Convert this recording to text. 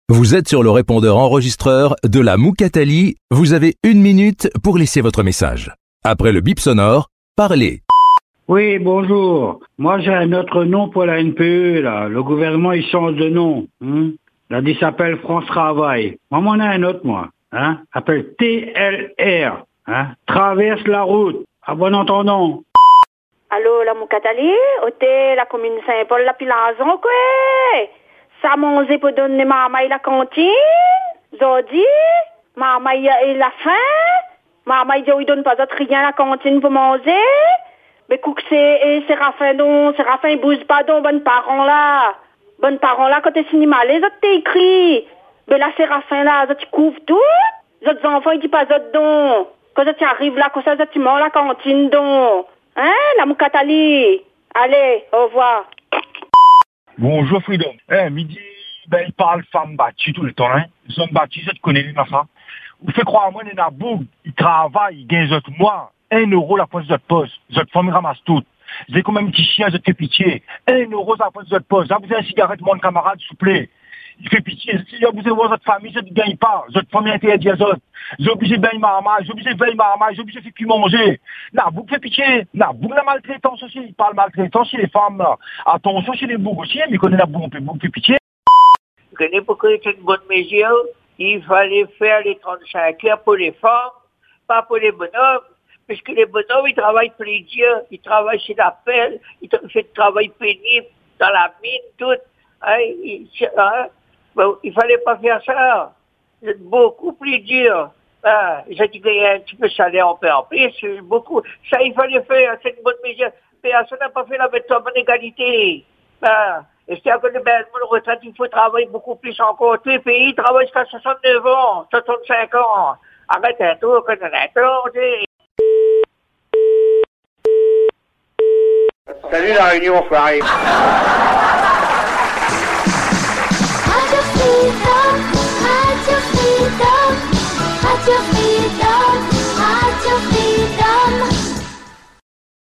Vous êtes sur le répondeur enregistreur de la Moukatali. Vous avez 1 minute pour laisser votre message. Après le bip sonore, parlez. Oui, bonjour. Moi, j'ai un autre nom pour la NPE, là. Le gouvernement, il change de nom. Là, il s'appelle France Travail. Moi, m'en ai un autre, moi. Appelle TLR. Traverse la route. À bon entendant. Allô, la Moukatali, ôté la commune Saint-Paul, la Pilanzon, quoi. Ça mange pour donner maman la cantine. Zodi, maman et la faim. Maman, il donne pas d'autre rien à la cantine pour manger. Mais coucou, c'est Séraphin, non, Séraphin, il bouge pas, donc, bonnes parents là. Bonnes parents là, quand t'es cinéma, les autres t'es écrit. Mais là, Séraphin là, tu couvres tout. Les autres enfants, ils disent pas d'autres dons. Quand tu arrives là, quand ça, tu manges la cantine, donc. La Moukatali. Allez, au revoir. Bonjour Freedom. Midi, il parle femme battue tout le temps, Les hommes battus, je te connais, lui, ma femme. Vous faites croire à moi, les nabous, ils travaillent, ils gagnent autres mois. 1 euro la poste de votre poste. Votre femme ramasse tout. J'ai comme un petit chien, je te fais pitié. 1 euro la poste de votre poste. Là, vous avez une cigarette, mon camarade, s'il vous plaît. Il fait pitié. Si vous avez votre famille, je ne gagne pas. Votre famille interdit à autres. J'ai obligé de bailler maman, j'ai obligé de bailler maman, j'ai obligé de faire plus manger. Là, vous faites pitié. Là, vous la maltraitance aussi. Il parle maltraitance chez les femmes, là. Attention chez les boucs aussi, mais connaît la boue, on fait pitié. Vous connaissez pourquoi c'est une bonne mesure? Il fallait faire les 35 heures pour les femmes, pas pour les bonhommes. Parce que les bonhommes, ils travaillent plaisir, ils travaillent chez la pelle, ils font du travail pénible, dans la mine, tout. Bon, il fallait pas faire ça. C'est beaucoup plus dur. J'ai dit qu'il y a un petit peu de salaire en plus, c'est beaucoup. Ça, il fallait faire, c'est une bonne mesure. Personne n'a pas fait la méthode en égalité. Et c'est à cause de le retraite, il faut travailler beaucoup plus encore. Tous les pays travaillent jusqu'à 69 ans, 65 ans. Arrête un tour, Salut la réunion, enfoiré. Radio Freedom, Radio Freedom, Radio Freedom.